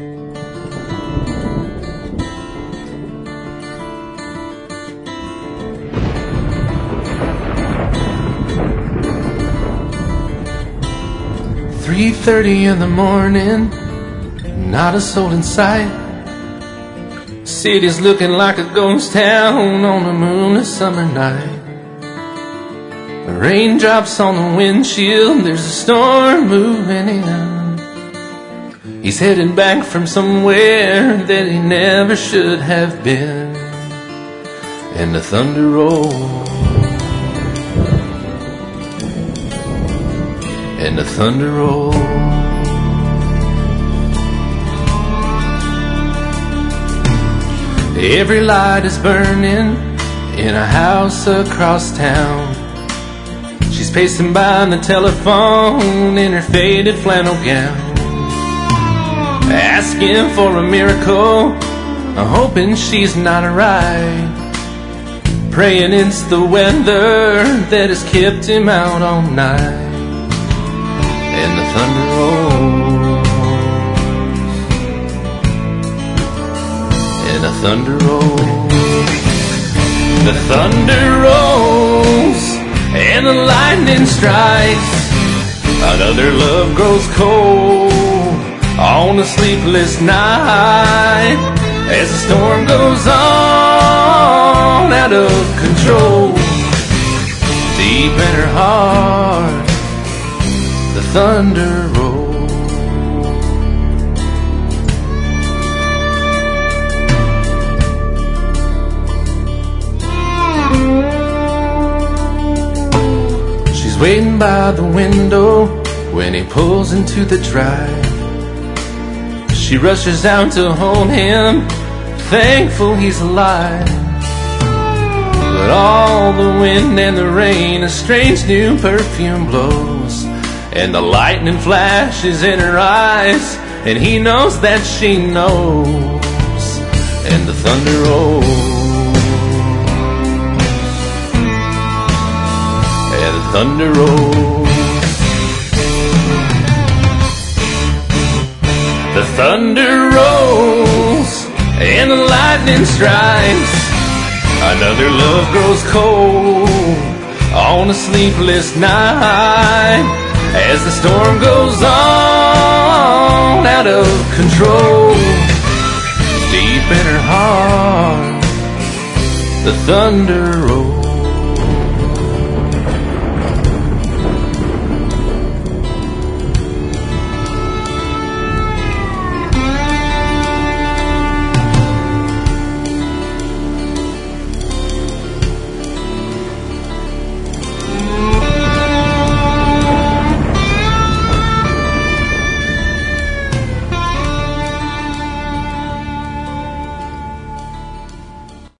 "3:30 in the morning, not a soul in sight. City's looking like a ghost town on a moonless summer night. Raindrops on the windshield, there's a storm moving in. He's headed back from somewhere that he never should have been. And the thunder rolls, and the thunder rolls. Every light is burning in a house across town. She's pacing by the telephone in her faded flannel gown, asking for a miracle, hoping she's not right, praying it's the weather that has kept him out all night. And the thunder rolls, and the thunder rolls. The thunder rolls, and the lightning strikes. Another love grows cold on a sleepless night, as the storm goes on out of control. Deep in her heart, the thunder rolls. She's waiting by the window when he pulls into the drive. She rushes out to hold him, thankful he's alive. But all the wind and the rain, a strange new perfume blows, and the lightning flashes in her eyes, and he knows that she knows. And the thunder rolls, and the thunder rolls. The thunder rolls, and the lightning strikes. Another love grows cold on a sleepless night, as the storm goes on out of control. Deep in her heart, the thunder rolls.